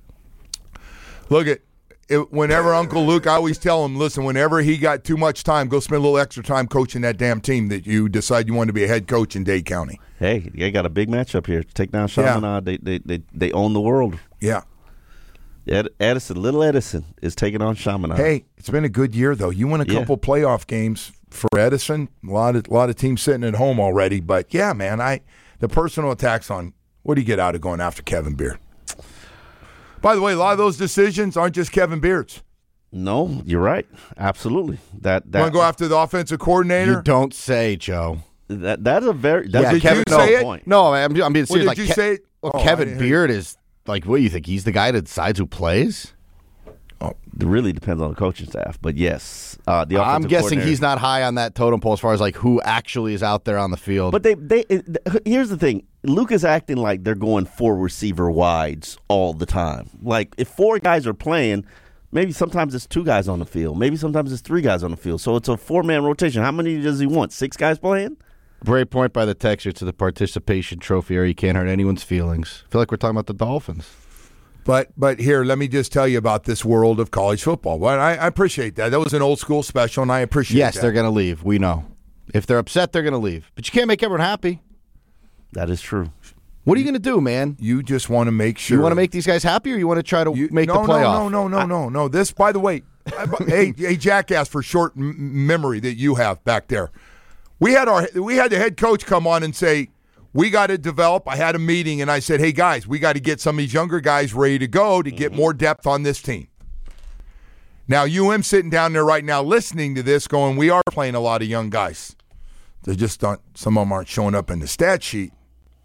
Look at it, whenever Uncle Luke, I always tell him, listen, whenever he got too much time, go spend a little extra time coaching that damn team that you decide you want to be a head coach in Dade County. Hey, they got a big matchup here. Take down Yeah. Chaminade. They, they they they own the world. Yeah. Ed, Edison, little Edison, is taking on Chaminade. Hey, it's been a good year though. You won a Yeah. couple playoff games for Edison. A lot of a lot of teams sitting at home already. But yeah, man, I the personal attacks on what do you get out of going after Kevin Beard? By the way, a lot of those decisions aren't just Kevin Beard's. No, you're right. Absolutely. That that want to go after the offensive coordinator? You don't say, Joe. That that's a very that's yeah, a did Kevin, you say point. it? No, I'm, I'm being serious. Well, did like, you Ke- say it? well, Oh, I Kevin didn't hear Beard is like, what do you think? He's the guy that decides who plays? It really depends on the coaching staff, but yes, uh, the I'm offensive guessing coordinator- he's not high on that totem pole as far as like who actually is out there on the field. But they, they. It, here's the thing: Luke is acting like they're going four receiver wides all the time. Like if four guys are playing, maybe sometimes it's two guys on the field. Maybe sometimes it's three guys on the field. So it's a four man rotation. How many does he want? Six guys playing? Great point by the texter to the participation trophy area. You can't hurt anyone's feelings. I feel like we're talking about the Dolphins. But but here, let me just tell you about this world of college football. Well, I, I appreciate that. That was an old school special, and I appreciate yes, that. they're going to leave. We know. If they're upset, they're going to leave. But you can't make everyone happy. That is true. What are you going to do, man? You just want to make sure. You want to make these guys happy, or you want to try to you, make no, the playoff? No, no, no, no, no, no. This, by the way, hey, hey, jackass, for short m- memory that you have back there. We had our we had the head coach come on and say, we got to develop. I had a meeting, and I said, hey, guys, we got to get some of these younger guys ready to go to get mm-hmm. more depth on this team. Now, U M sitting down there right now listening to this going, we are playing a lot of young guys. They just don't, some of them aren't showing up in the stat sheet.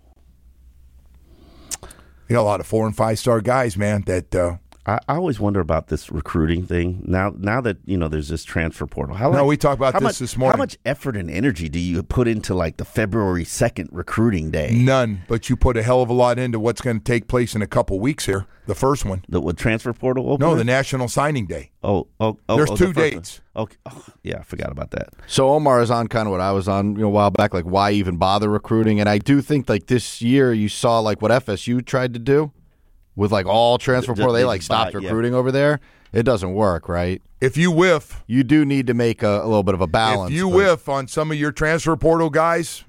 You got a lot of four- and five-star guys, man, that uh, – I, I always wonder about this recruiting thing. Now now that, you know, there's this transfer portal. How no, like, we talked about this much, this morning. How much effort and energy do you put into, like, the February second recruiting day? None, but you put a hell of a lot into what's going to take place in a couple weeks here, the first one. The what, transfer portal open? No, the National Signing Day. Oh, oh, oh There's oh, two the dates. One. Okay. Oh, yeah, I forgot about that. So Omar is on kind of what I was on you know, a while back, like why even bother recruiting? And I do think, like, this year you saw, like, what F S U tried to do. With, like, all transfer portal, they, like, stopped buy, recruiting yeah. over there. It doesn't work, right? If you whiff. You do need to make a, a little bit of a balance. If you but. whiff on some of your transfer portal guys,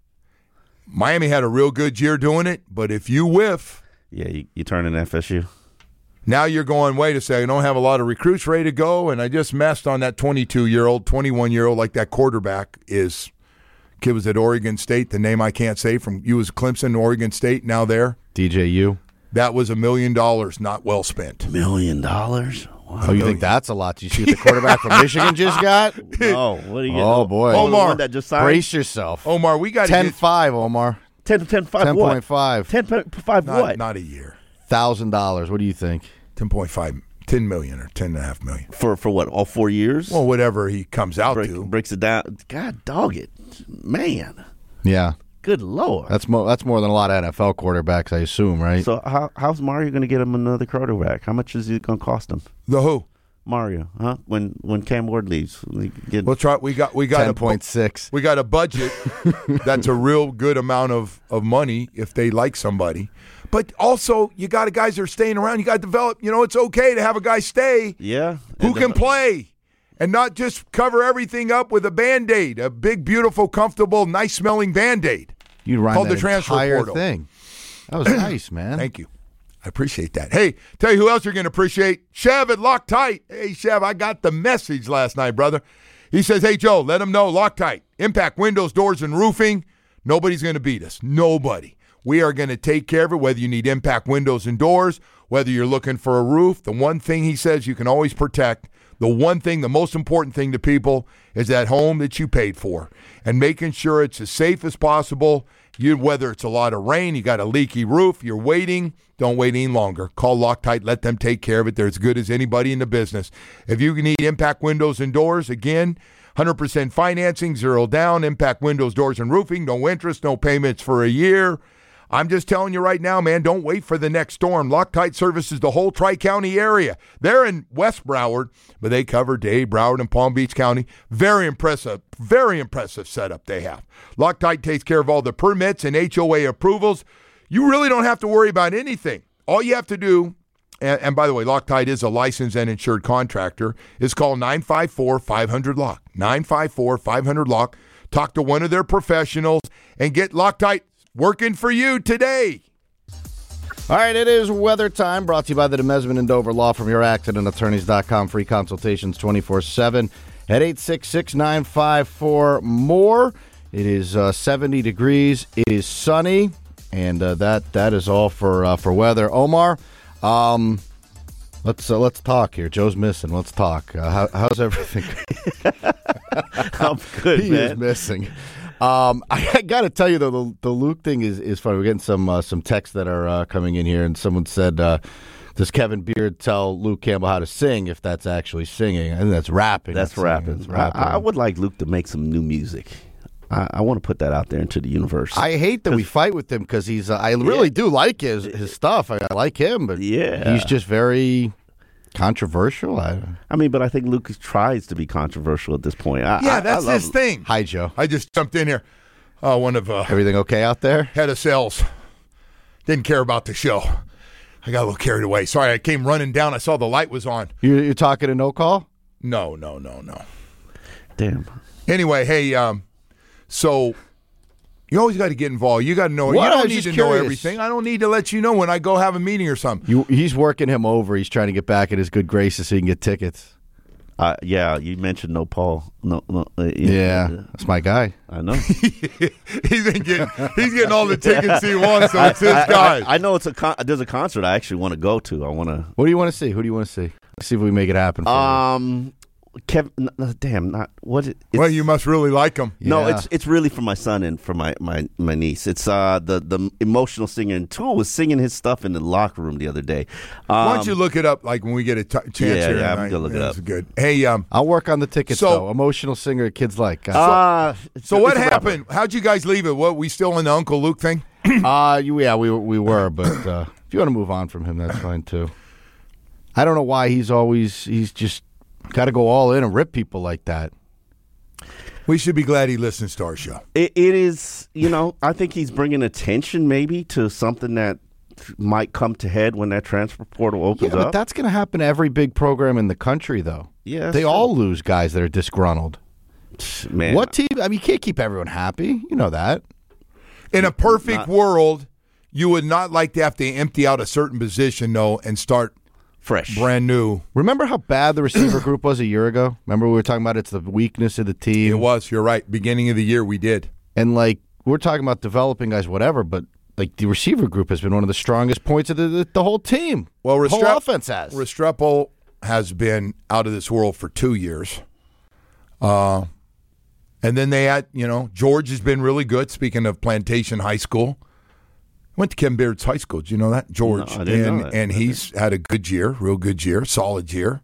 Miami had a real good year doing it, but if you whiff. Yeah, you, you turn in F S U. Now you're going, wait a second, I don't have a lot of recruits ready to go, and I just messed on that twenty-two-year-old, twenty-one-year-old, like that quarterback is. Kid was at Oregon State, the name I can't say, from you was Clemson, Oregon State, now there. D J U. That was a million dollars not well spent. Million dollars? Wow. Oh, you think that's a lot? Did you see what the quarterback from Michigan just got? No. What are you Oh, boy. Omar, that just signed? Brace yourself. Omar, we got ten five, Omar. ten, ten, five ten what? point five. ten point five not, what? Not a year. one thousand dollars. What do you think? ten point five, ten million or ten point five million. For for what, all four years? Well, whatever he comes out Break, to. breaks it down. God, dog it. Man. Yeah. Good Lord. That's more That's more than a lot of N F L quarterbacks, I assume, right? So how how's Mario going to get him another quarterback? How much is it going to cost him? The who? Mario, huh? When when Cam Ward leaves, we get We'll try. We got we got ten point six. A, we got a budget that's a real good amount of, of money if they like somebody. But also, you got guys that are staying around. You got to develop. You know, it's okay to have a guy stay. Yeah. Who can play and not just cover everything up with a Band-Aid, a big, beautiful, comfortable, nice-smelling Band-Aid. You run called that the transfer entire portal. thing. That was nice, man. Thank you. I appreciate that. Hey, tell you who else you're going to appreciate. Chev at Loctite. Hey, Chev, I got the message last night, brother. He says, hey, Joe, let him know Loctite. Impact windows, doors, and roofing. Nobody's going to beat us. Nobody. We are going to take care of it, whether you need impact windows and doors, whether you're looking for a roof. The one thing he says you can always protect, the one thing, the most important thing to people is that home that you paid for and making sure it's as safe as possible. You, whether it's a lot of rain, you got a leaky roof, you're waiting, don't wait any longer. Call Loctite, let them take care of it. They're as good as anybody in the business. If you need impact windows and doors, again, one hundred percent financing, zero down, impact windows, doors, and roofing, no interest, no payments for a year. I'm just telling you right now, man, don't wait for the next storm. Loctite services the whole Tri-County area. They're in West Broward, but they cover Dade, Broward, and Palm Beach County. Very impressive, very impressive setup they have. Loctite takes care of all the permits and H O A approvals. You really don't have to worry about anything. All you have to do, and, and by the way, Loctite is a licensed and insured contractor, is call nine five four, five hundred, L O C. nine five four, five hundred, L O C. Talk to one of their professionals and get Loctite working for you today. All right, it is weather time, brought to you by the Demesman and Dover Law from your accident attorneys dot com. Free consultations twenty-four seven at eight six six, nine five four, more. It is uh, seventy degrees. It is sunny, and uh, that that is all for uh, for weather. Omar, Um, let's uh, let's talk here. Joe's missing. Let's talk. Uh, how, how's everything? I'm good, he man. is missing. Um, I, I got to tell you though, the, the Luke thing is, is funny. We're getting some uh, some texts that are uh, coming in here, and someone said, uh, "Does Kevin Beard tell Luke Campbell how to sing? If that's actually singing, I think that's rapping. That's rapping. That's rapping. I, I would like Luke to make some new music. I, I want to put that out there into the universe. I hate that we fight with him because he's. Uh, I really Yeah. do like his his stuff. I, I like him, but Yeah. he's just very controversial. I, I mean, but I think Luke tries to be controversial at this point. I, Yeah, I- that's I love his thing. Hi, Joe. I just jumped in here. Uh, one of uh, Everything okay out there? head of sales didn't care about the show. I got a little carried away. Sorry, I came running down. I saw the light was on. You, you're talking to No Call? No, no, no, no. Damn. Anyway, hey, um, so you always got to get involved. You got to know. What? You I don't was need just to know curious. everything. I don't need to let you know when I go have a meeting or something. You, he's working him over. He's trying to get back in his good graces so he can get tickets. Uh, yeah, you mentioned no Paul. No, no. Uh, Yeah, that's my guy. I know. he's been getting he's getting all the tickets he wants, so it's his I, guy. I, I know it's a con- there's a concert I actually want to go to. I want to. What do you want to see? Who do you want to see? Let's see if we make it happen. For Um, Kevin. No, no, damn, not what. It, it's, Well, you must really like him. you. No, Yeah. it's it's really for my son and for my, my, my niece. It's uh the, the emotional singer, and Tool was singing his stuff in the locker room the other day. Um, Why don't you look it up, like when we get a t- chance Yeah, here? yeah, I'm tonight? gonna look it That's up. good. Hey, um, I'll work on the tickets, So- though. Emotional singer kids like. Uh, Uh, so it's what a rapper. happened? How'd you guys leave it? What, we still in the Uncle Luke thing? uh, you, yeah, we, we were, but uh, if you want to move on from him, that's fine, too. I don't know why he's always, he's just got to go all in and rip people like that. We should be glad he listens to our show. It, it is, you know, I think he's bringing attention maybe to something that might come to head when that transfer portal Yeah, opens but up. that's going to happen to every big program in the country, though. Yeah, that's They true. all lose guys that are disgruntled. Man, What team? I mean, you can't keep everyone happy. You know that. In a perfect Not- world, you would not like to have to empty out a certain position, though, and start fresh. brand new. Remember how bad the receiver group was a year ago? Remember we were talking about it's the weakness of the team. It was. You're right. Beginning of the year, we did. And like we're talking about developing guys, whatever, but like the receiver group has been one of the strongest points of the, the, the whole team. Well, the whole Restrepo- offense has. Restrepo has been out of this world for two years. Uh, and then they had, you know, George has been really good. Speaking of Plantation High School, went to Ken Beard's high school. Did you know that, George? No, I didn't and know that. and he's had a good year, real good year, solid year.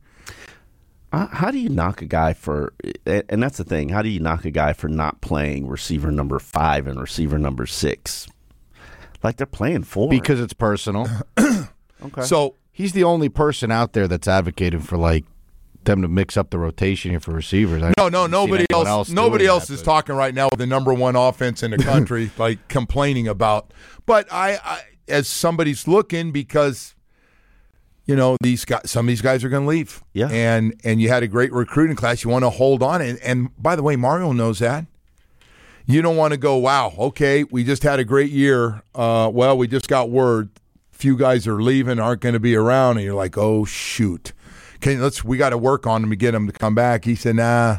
Uh, how do you knock a guy for, and that's the thing, how do you knock a guy for not playing receiver number five and receiver number six? Like they're playing four. because it's personal. okay. So He's the only person out there that's advocating for like them to mix up the rotation here for receivers. I no, no, haven't seen nobody anyone else, doing nobody that, else is but- talking right now with the number one offense in the country, like complaining about. But I, I, as somebody's looking, because you know these guys, some of these guys are going to leave. Yeah. and and you had a great recruiting class. You want to hold on, and, and by the way, Mario knows that. You don't want to go, wow, okay, we just had a great year. Uh, well, we just got word, few guys are leaving, aren't going to be around, and you're like, oh shoot. Can let's we got to work on them to get them to come back. He said, nah.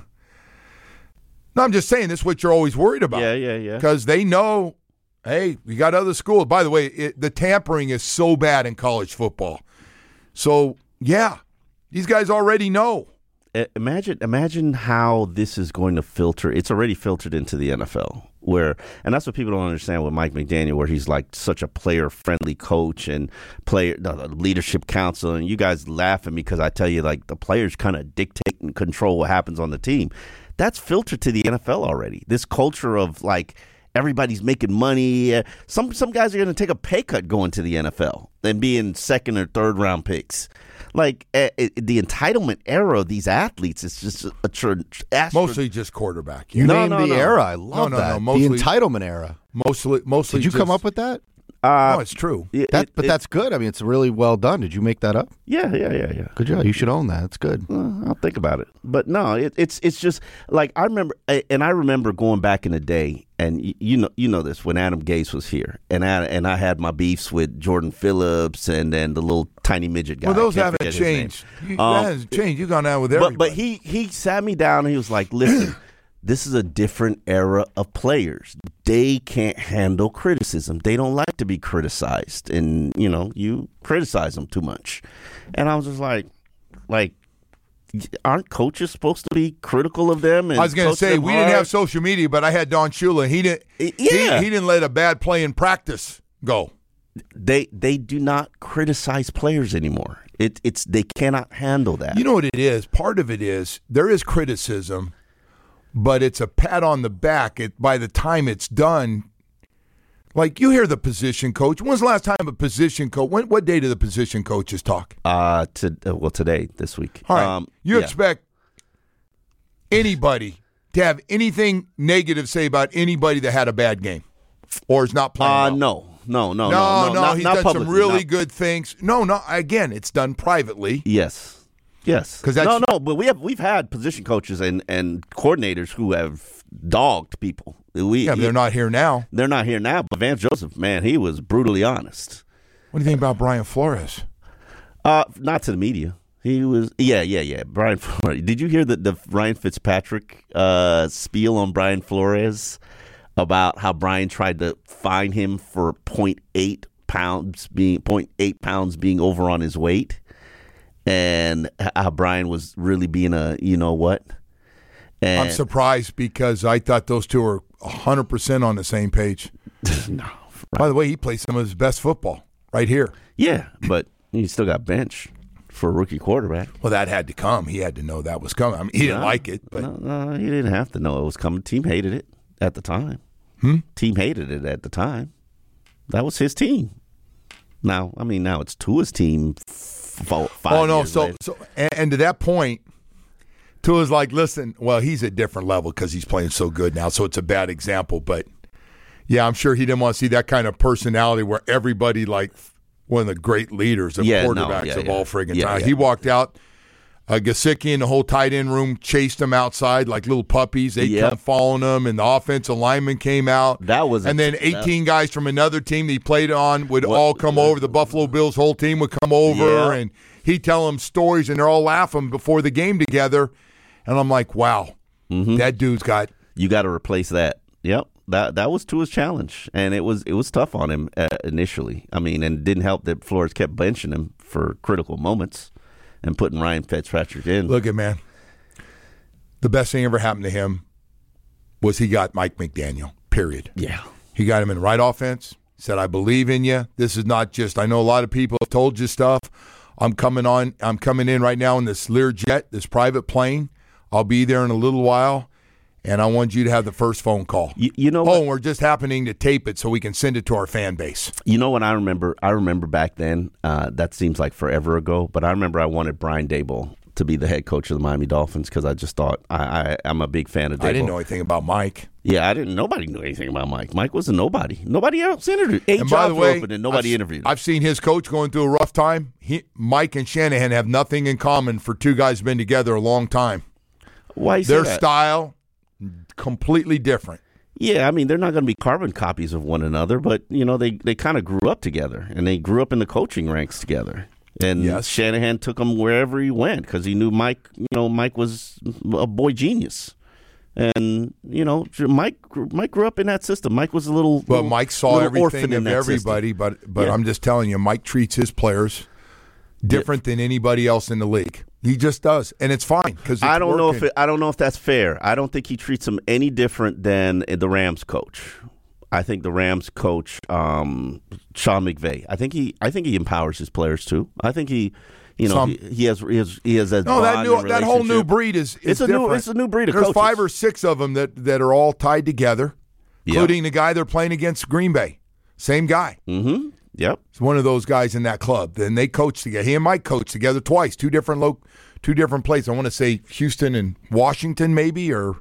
No, I'm just saying this is what you're always worried about. Yeah, yeah, yeah. Because they know, hey, we got other schools. By the way, it, the tampering is so bad in college football. So, yeah, these guys already know. Uh, Imagine, imagine how this is going to filter. It's already filtered into the N F L, where, and that's what people don't understand with Mike McDaniel, where he's like such a player-friendly coach and player no, the leadership council. And you guys laugh at me because I tell you, like the players kind of dictate and control what happens on the team. That's filtered to the N F L already. This culture of like everybody's making money. Uh, some some guys are going to take a pay cut going to the N F L than being second or third round picks. Like uh, it, the entitlement era of these athletes is just a, a tr- astro- Mostly just quarterback. You Yeah. No, named no, the no. era. I love no, that. no, mostly- the entitlement era. Mostly, mostly. Did you come just- up with that? Uh, No, it's true. it- That, it- but it- that's good. I mean, it's really well done. Did you make that up? yeah, yeah, yeah, yeah. Good job. You should own that. It's good. Uh, I'll think about it. But no, it, it's it's just like I remember, and I remember going back in the day, and you, you know you know this when Adam Gase was here, and I and I had my beefs with Jordan Phillips and then the little tiny midget guy. Well, those I can't haven't forget his name. changed. You, Um, that hasn't changed. You've gone out with everybody. But but he he sat me down and he was like, listen. this is a different era of players. They can't handle criticism. They don't like to be criticized, and you know, you criticize them too much. And I was just like, like, aren't coaches supposed to be critical of them? And I was going to say we hard? didn't have social media, but I had Don Shula. He didn't. Yeah. he, he didn't let a bad play in practice go. They they do not criticize players anymore. It, it's they cannot handle that. You know what it is? Part of it is there is criticism, but it's a pat on the back. It, by the time it's done, like you hear the position coach. When's the last time a position coach? When, what day do the position coaches talk? Uh, to uh, well, today, this week. All right. Um, you yeah. expect anybody to have anything negative to say about anybody that had a bad game or is not playing Uh, well? no. No, no, no, no, no. no. Not, he's not done publicly, some really not- good things. No, no. Again, it's done privately. Yes, yes. 'Cause that's- no, no. But we have we've had position coaches and, and coordinators who have dogged people. We, Yeah, but they're not here now. They're not here now. But Vance Joseph, man, he was brutally honest. What do you think about Brian Flores? Uh, not to the media. He was, yeah, yeah, yeah. Brian Flores. Did you hear the the Ryan Fitzpatrick uh, spiel on Brian Flores about how Brian tried to fine him for point eight pounds being point eight pounds being over on his weight, and how Brian was really being a you know what? And I'm surprised because I thought those two were one hundred percent on the same page. no, By the way, he plays some of his best football right here. yeah, but he still got benched for a rookie quarterback. Well, that had to come. He had to know that was coming. I mean, he didn't No, like it, but no, no, he didn't have to know it was coming. Team hated it at the time. Hmm? Team hated it at the time. That was his team. Now, I mean, now it's Tua's team. F- five oh no. years So, later. so and, and to that point, Tua's like, listen. Well, he's at a different level because he's playing so good now. So it's a bad example, but yeah, I'm sure he didn't want to see that kind of personality where everybody like one of the great leaders of Yeah, no, quarterbacks yeah, of yeah. all friggin' Yeah, time. yeah. He walked out. Uh, Gesicki and the whole tight end room chased him outside like little puppies. They Yep. come following him, and the offensive lineman came out. That was a- and then eighteen guys from another team that he played on would all come over. The Buffalo Bills whole team would come over, Yeah. and he'd tell them stories, and they're all laughing before the game together. And I'm like, wow, Mm-hmm. that dude's got. You got to replace that. Yep, that that was Tua's challenge, and it was it was tough on him uh, initially. I mean, and it didn't help that Flores kept benching him for critical moments and putting Ryan Fitzpatrick in. Look at man. The best thing ever happened to him was he got Mike McDaniel. Period. Yeah. He got him in the right offense. Said, I believe in you. This is not just, I know a lot of people have told you stuff. I'm coming on, I'm coming in right now in this Learjet, this private plane. I'll be there in a little while, and I want you to have the first phone call. You, you know Oh, what? and we're just happening to tape it so we can send it to our fan base. You know what I remember? I remember back then. Uh, that seems like forever ago, but I remember I wanted Brian Daboll to be the head coach of the Miami Dolphins because I just thought I, I, I'm a big fan of Daboll. I didn't know anything about Mike. Yeah, I didn't. Nobody knew anything about Mike. Mike was a nobody. Nobody else interviewed. Eight And by jobs the were way, open and nobody I've, interviewed him. I've seen his coach going through a rough time. He, Mike and Shanahan have nothing in common for two guys who've been together a long time. Why you say Their that? style, completely different. Yeah, I mean, they're not going to be carbon copies of one another, but, you know, they, they kind of grew up together, and they grew up in the coaching ranks together. And Yes. Shanahan took him wherever he went because he knew Mike, you know, Mike was a boy genius. And, you know, Mike Mike grew up in that system. Mike was a little But little- Mike saw little everything orphan in of that everybody. system. But but Yeah. I'm just telling you, Mike treats his players different than anybody else in the league. He just does, and it's fine because I don't know if it, I don't know if that's fair. I don't think he treats him any different than the Rams coach. I think the Rams coach, um, Sean McVay. I think he I think he empowers his players too. I think he, you know, Some- he, he has he has he has a no, that bond new and that whole new relationship. breed is, is It's a new- different. it's a new breed of There's coaches. five or six of them that, that are all tied together, Yeah. including the guy they're playing against Green Bay. Same guy. Mm-hmm. Yep. It's one of those guys in that club. Then they coach together. He and Mike coach together twice, two different lo- two different places. I want to say Houston and Washington, maybe, or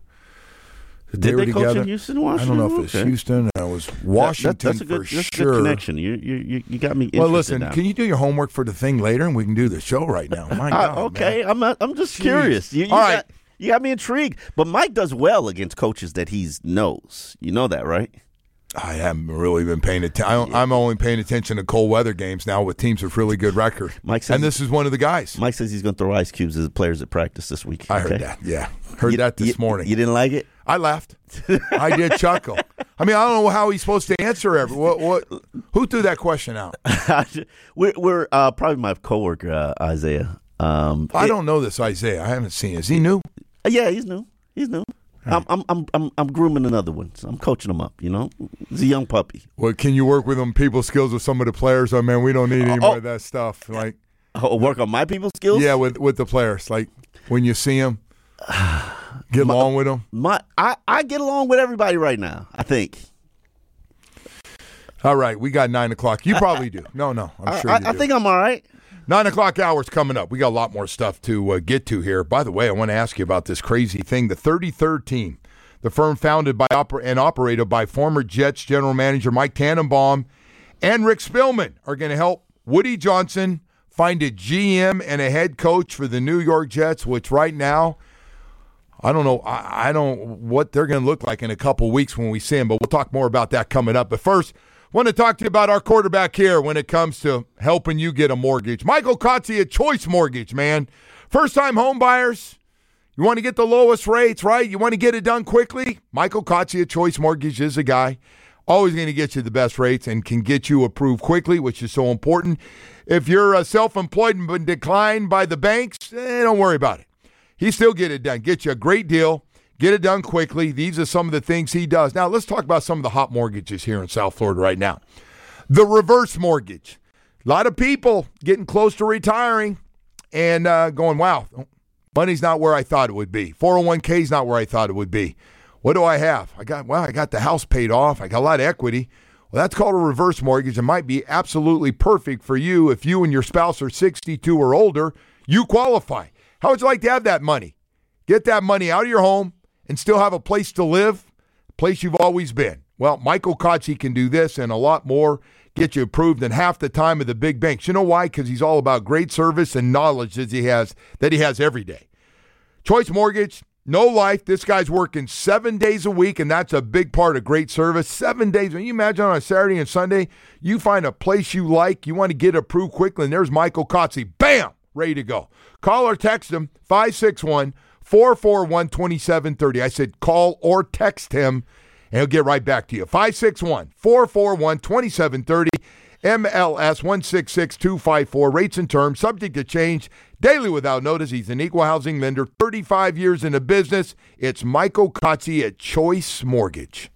Did they, they, were coach together. in Houston, I Washington? don't know if it's Okay. Houston. It was That- Washington that, that's a good, for that's a sure. good connection. You, you you you got me interested Well, listen, now. can you do your homework for the thing later, and we can do the show right now? My Uh, God, okay, man. I'm not, I'm just curious. You, you All got, right. you got me intrigued. But Mike does well against coaches that he knows. You know that, right? I haven't really been paying attention. I'm only paying attention to cold weather games now with teams with really good record. Mike says and this is one of the guys. Mike says he's going to throw ice cubes as players at practice this week. I heard Okay. that. Yeah, heard You- that this you- morning. You didn't like it? I laughed. I did chuckle. I mean, I don't know how he's supposed to answer every. What? What? Who threw that question out? we're we're uh, probably my coworker uh, Isaiah. Um, I it, don't know this Isaiah. I haven't seen. Is he new? Yeah, he's new. He's new. Right. I'm, I'm I'm I'm I'm grooming another one. So I'm coaching him up. You know, he's a young puppy. Well, can you work with him people skills with some of the players? Oh man, we don't need any oh, more of that stuff. Like, oh, work on my people skills. Yeah, with with the players. Like when you see them, get my, along with them. My I I get along with everybody right now. I think. All right, we got nine o'clock. You probably do. No, no, I'm sure. I, you I do. think I'm all right. Nine o'clock hour's coming up. We got a lot more stuff to uh, get to here. By the way, I want to ask you about this crazy thing. The thirty-third Team, the firm founded by oper- and operated by former Jets general manager Mike Tannenbaum and Rick Spielman, are going to help Woody Johnson find a G M and a head coach for the New York Jets, which right now, I don't know, I, I don't what they're going to look like in a couple weeks when we see them, but we'll talk more about that coming up. But first, I want to talk to you about our quarterback here when it comes to helping you get a mortgage. Michael Kotze at Choice Mortgage, man. First-time home buyers, you want to get the lowest rates, right? You want to get it done quickly? Michael Kotze at Choice Mortgage is a guy. Always going to get you the best rates and can get you approved quickly, which is so important. If you're uh, self-employed and been declined by the banks, eh, don't worry about it. He still get it done. Get you a great deal. Get it done quickly. These are some of the things he does. Now, let's talk about some of the hot mortgages here in South Florida right now. The reverse mortgage. A lot of people getting close to retiring and uh, going, wow, money's not where I thought it would be. four oh one k is not where I thought it would be. What do I have? I got, well, I got the house paid off. I got a lot of equity. Well, that's called a reverse mortgage. It might be absolutely perfect for you if you and your spouse are sixty-two or older. You qualify. How would you like to have that money? Get that money out of your home and still have a place to live, a place you've always been. Well, Michael Kotze can do this and a lot more, get you approved in half the time of the big banks. You know why? Because he's all about great service and knowledge that he has that he has every day. Choice Mortgage, no life. This guy's working seven days a week, and that's a big part of great service. Seven days. When you imagine on a Saturday and Sunday, you find a place you like, you want to get approved quickly, and there's Michael Kotze. Bam! Ready to go. Call or text him, five six one, four four one, two seven three zero. I said call or text him, and he'll get right back to you. five six one, four four one, two seven three zero, M L S one six six two five four. Rates and terms subject to change. Daily without notice. He's an equal housing lender, thirty-five years in the business. It's Michael Kotze at Choice Mortgage.